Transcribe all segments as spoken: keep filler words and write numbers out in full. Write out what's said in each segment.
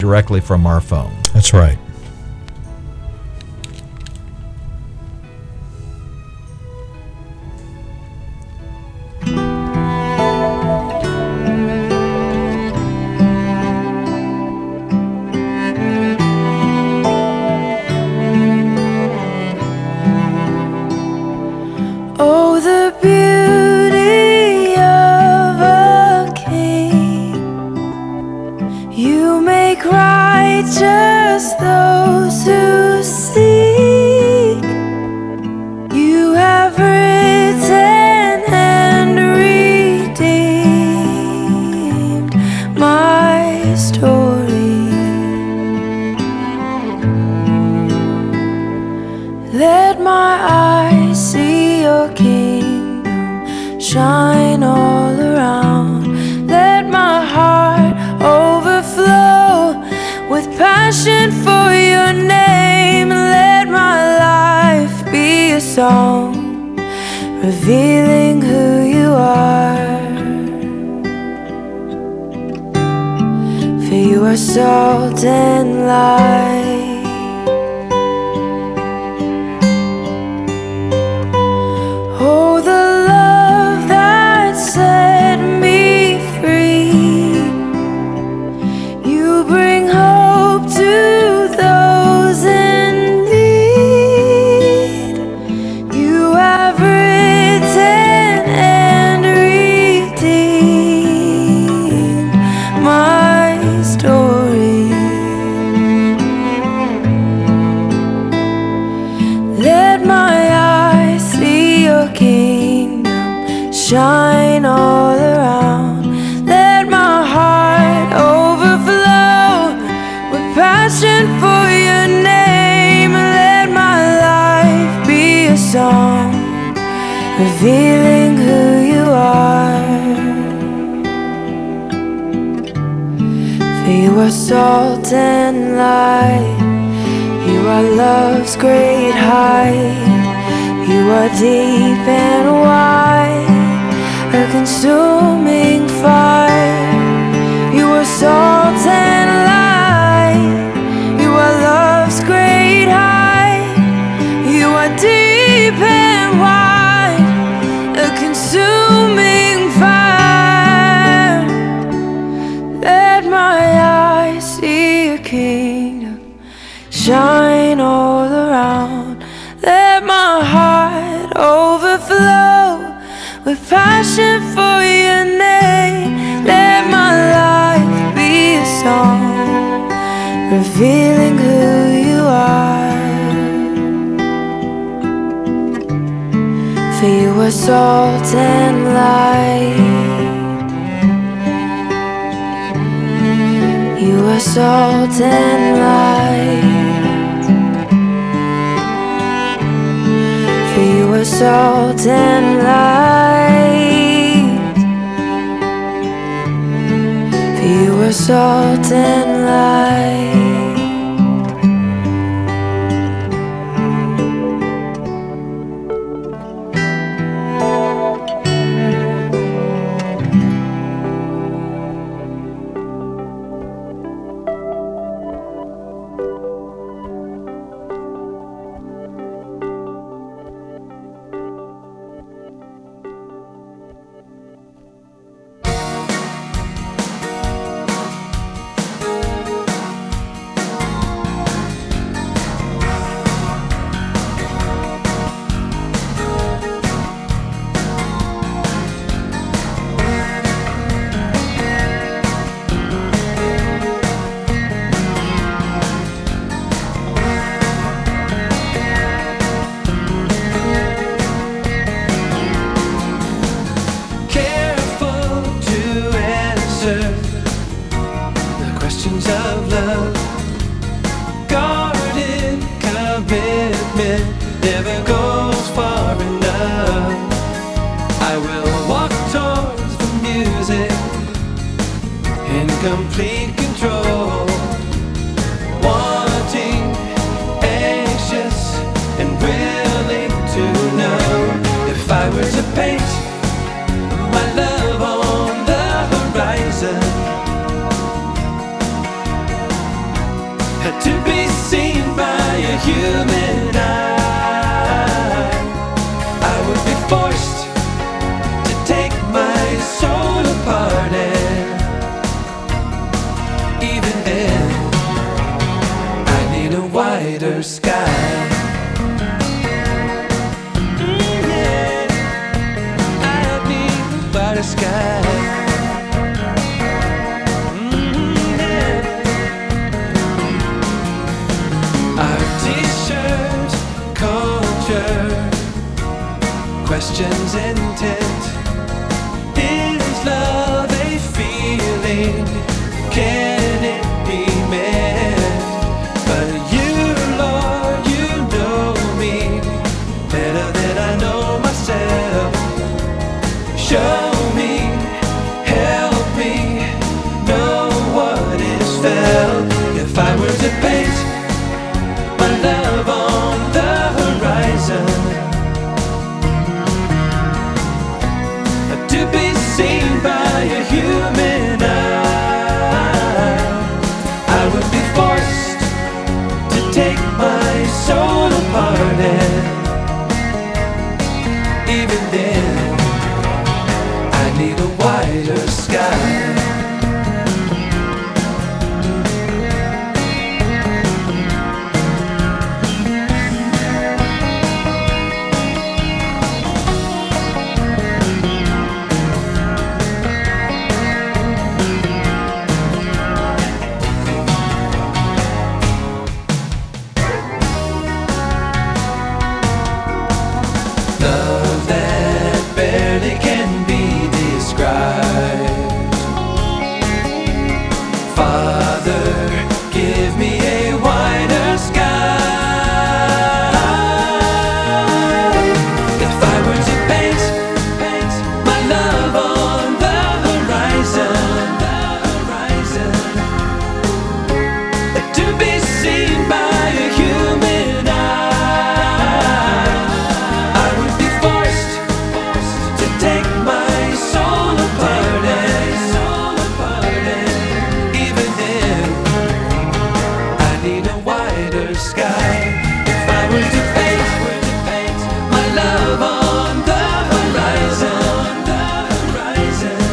directly from our phone. That's right. Oh, the beauty of a king. You make righteous those who seek. You have written and redeemed my story. Let my eyes see your kingdom shine all around. Let my heart overflow with passion for your name. Let my life be a song revealing who you are. For you are salt and light. Oh, the love that set me free. You bring hope to those in need. You have written and redeemed my story. Let my eyes see your kingdom shine all around. Let my heart overflow with passion for your name. Let my life be a song revealing who you are. For you are salt and light. You are love's great height. You are deep and wide, a consuming fire. You are salt and light. You are love's great height. You are deep and wide, a consuming fire. Let my eyes see your kingdom shine all around. Let my heart overflow with passion for your name. Let my life be a song revealing who you are. For you are salt and light. You are salt and light. For you are salt and light. For you are salt and light. Complete control, wanting, anxious, and willing to know. If I were to paint my love on the horizon, to be seen by a human eye. I would be forced to take my soul apart, and even then I need a wider sky. Mm, yeah. I need a wider sky. Questions intent. Is love a feeling? Can it be met? But you, Lord, you know me better than I know myself. Show me, help me know what is felt. If I were to paint my love on the horizon, to be seen by a human eye, I would be forced to take my soul apart, and even then I need a wider sky. Love that barely can be described. Father, give me a wider sky. If I were to paint, paint my love on the horizon, the horizon, to be seen by a human eye, I would be forced to take my soul apart, and soul apart, and even then I need a wider sky. If I were to paint, were to paint my love on the horizon, the horizon,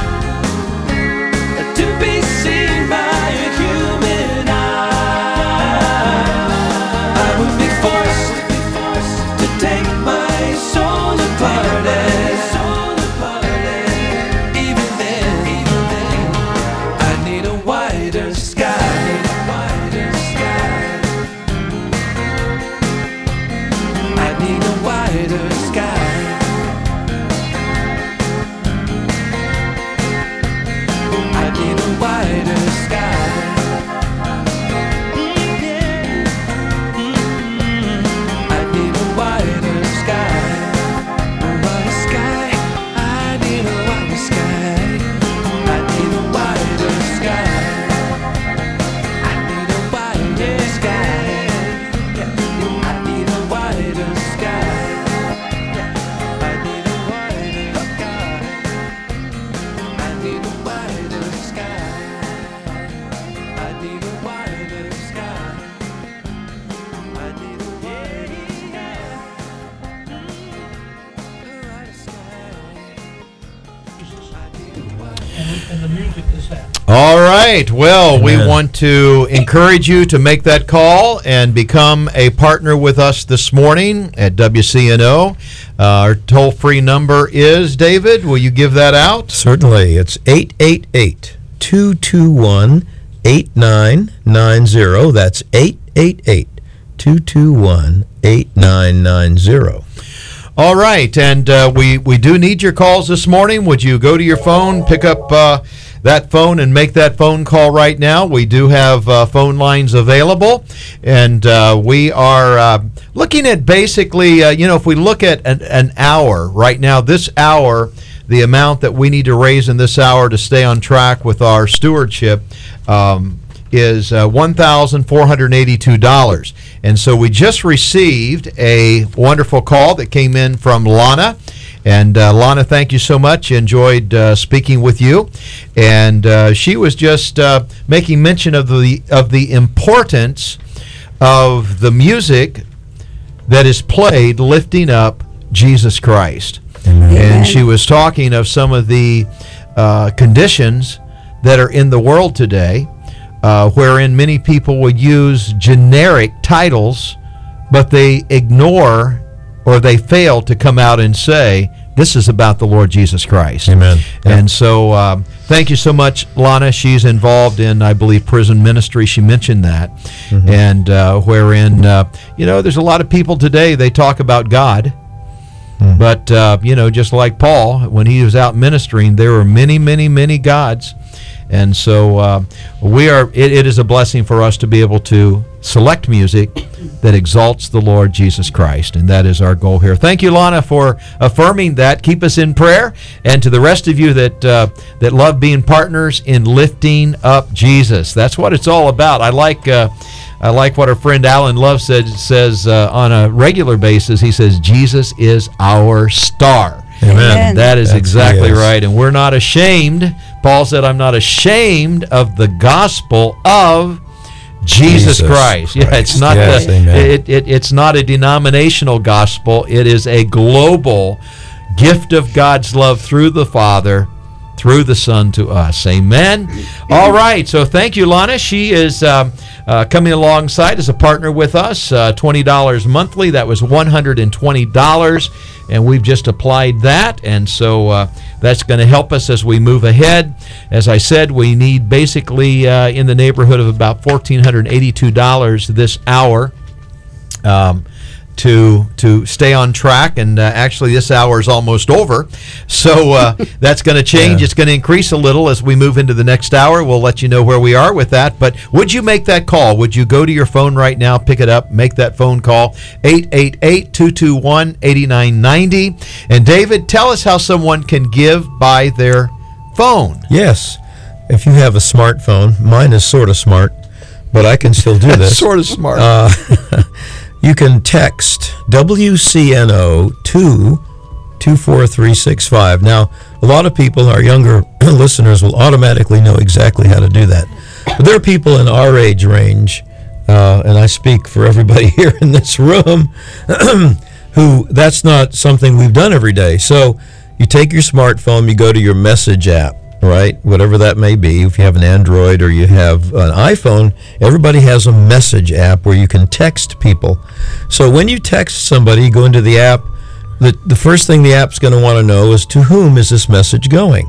to be seen by a human eye, I would be forced to take my soul apart, and soul apart, and even then, even then, I need a wider sky, wider sky. I need a wider sky. I need a wider sky. Mm, yeah. Mm-hmm. I need a wider sky. A wider sky. I need a wider sky. I need a wider sky. I need a wider sky. I need a wider sky. I need a wider sky. I need a wider sky. I need a wider sky. I need a wider sky. And the music is that. All right. Well, we Amen. want to encourage you to make that call and become a partner with us this morning at W C N O. Uh, our toll-free number is, David, will you give that out? Certainly. It's eight eight eight, two two one, eight nine nine zero. That's eight eight eight, two two one, eight nine nine zero. All right. And uh, we, we do need your calls this morning. Would you go to your phone, pick up uh, that phone and make that phone call right now? We do have uh, phone lines available, and uh, we are uh, looking at basically, uh, you know, if we look at an, an hour right now, this hour, the amount that we need to raise in this hour to stay on track with our stewardship um, is uh, one thousand four hundred eighty-two dollars. And so we just received a wonderful call that came in from Lana, And uh, Lana, thank you so much. Enjoyed uh, speaking with you. And uh, she was just uh, making mention of the of the importance of the music that is played lifting up Jesus Christ. Amen. And she was talking of some of the uh, conditions that are in the world today, uh, wherein many people would use generic titles, but they ignore or they fail to come out and say, this is about the Lord Jesus Christ. Amen. Yeah. And so um, thank you so much, Lana. She's involved in, I believe, prison ministry. She mentioned that. Mm-hmm. And uh, wherein, uh, you know, there's a lot of people today, they talk about God. Mm. But, uh, you know, just like Paul, when he was out ministering, there were many, many, many gods. And so uh, we are. It, it is a blessing for us to be able to select music that exalts the Lord Jesus Christ, and that is our goal here. Thank you, Lana, for affirming that. Keep us in prayer, and to the rest of you that uh, that love being partners in lifting up Jesus. That's what it's all about. I like. Uh, I like what our friend Alan Love said, says uh, on a regular basis. He says, Jesus is our star. Amen. That is That's exactly yes. right. And we're not ashamed. Paul said, I'm not ashamed of the gospel of Jesus, Jesus Christ. Yeah, it's not Yes, the, amen. it, it, it's not a denominational gospel. It is a global gift of God's love through the Father, through the Son to us. Amen. All right. So thank you, Lana. She is um, uh, coming alongside as a partner with us. Uh, twenty dollars monthly. That was one hundred twenty dollars. And we've just applied that. And so uh, that's going to help us as we move ahead. As I said, we need basically uh, in the neighborhood of about one thousand four hundred eighty-two dollars this hour. Um, to to stay on track, and uh, actually this hour is almost over, so uh, that's going to change. Yeah. It's going to increase a little as we move into the next hour. We'll let you know where we are with that, but would you make that call? Would you go to your phone right now, pick it up, make that phone call, eight eight eight, two two one, eight nine nine zero. And David, tell us how someone can give by their phone. Yes. If you have a smartphone, mine is sort of smart, but I can still do this. Sort of smart. Uh, you can text W C N O to two four three six five. Now, a lot of people, our younger listeners, will automatically know exactly how to do that. But there are people in our age range, uh, and I speak for everybody here in this room, who that's not something we've done every day. So you take your smartphone, you go to your message app, right? Whatever that may be. If you have an Android or you have an iPhone, everybody has a message app where you can text people. So when you text somebody, you go into the app, the, the first thing the app's going to want to know is, to whom is this message going?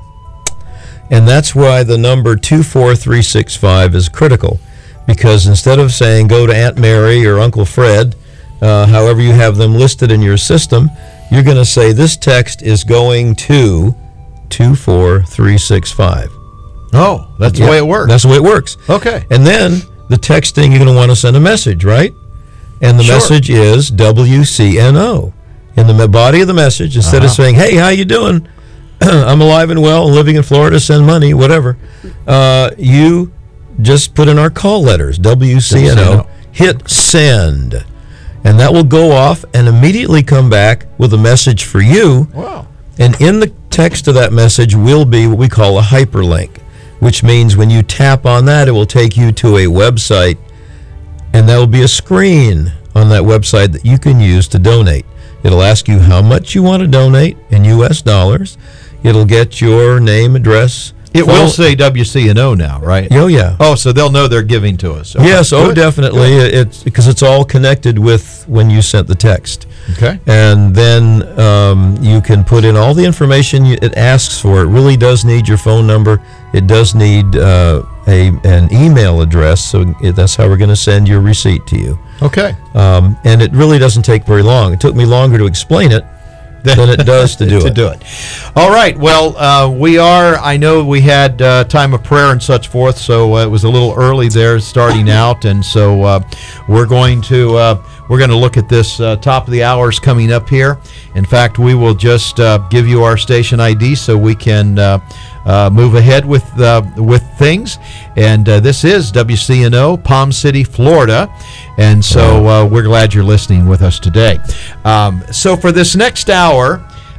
And that's why the number two four three six five is critical, because instead of saying go to Aunt Mary or Uncle Fred, uh, however you have them listed in your system, you're going to say this text is going to two four three six five. Oh, that's the Yeah, way it works. That's the way it works. Okay. And then the texting, you're going to want to send a message, right? And the Sure. message is W C N O. In the me- body of the message, instead Uh-huh. of saying, hey, how you doing? I'm alive and well, living in Florida, send money, whatever. Uh, you just put in our call letters, W C N O, hit send. And that will go off and immediately come back with a message for you. Wow. And in the text of that message will be what we call a hyperlink, which means when you tap on that, it will take you to a website, and there will be a screen on that website that you can use to donate. It'll ask you how much you want to donate in U S dollars. It'll get your name, address. It phone- will say W C N O now, right? Oh, yeah. Oh, so they'll know they're giving to us. Okay. Yes, oh, Good. definitely. It's because it's all connected with when you sent the text. Okay. And then um, you can put in all the information you, it asks for. It really does need your phone number. It does need uh, a an email address, so it, that's how we're going to send your receipt to you. Okay. Um, and it really doesn't take very long. It took me longer to explain it than it does to do to it. do it. All right. Well, uh, we are. I know we had uh, time of prayer and such forth, so uh, it was a little early there starting out, and so uh, we're going to uh, we're going to look at this uh, top of the hours coming up here. In fact, we will just uh, give you our station I D so we can uh, uh, move ahead with uh, with things. And uh, this is W C N O, Palm City, Florida. And so uh, we're glad you're listening with us today. Um, so for this next hour,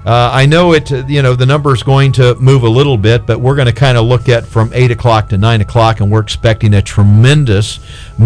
Uh, I know it. uh, You know, the number is going to move a little bit, but we're going to kind of look at from eight o'clock to nine o'clock, and we're expecting a tremendous